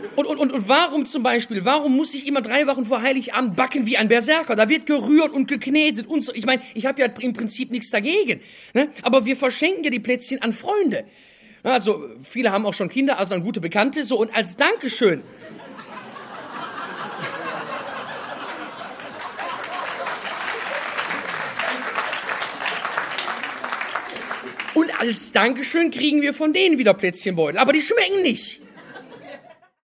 Und warum zum Beispiel, warum muss ich immer 3 Wochen vor Heiligabend backen wie ein Berserker? Da wird gerührt und geknetet und so. Ich meine, ich habe ja im Prinzip nichts dagegen. Ne? Aber wir verschenken ja die Plätzchen an Freunde. Also viele haben auch schon Kinder, also an gute Bekannte. So, und als Dankeschön... Und als Dankeschön kriegen wir von denen wieder Plätzchenbeutel. Aber die schmecken nicht.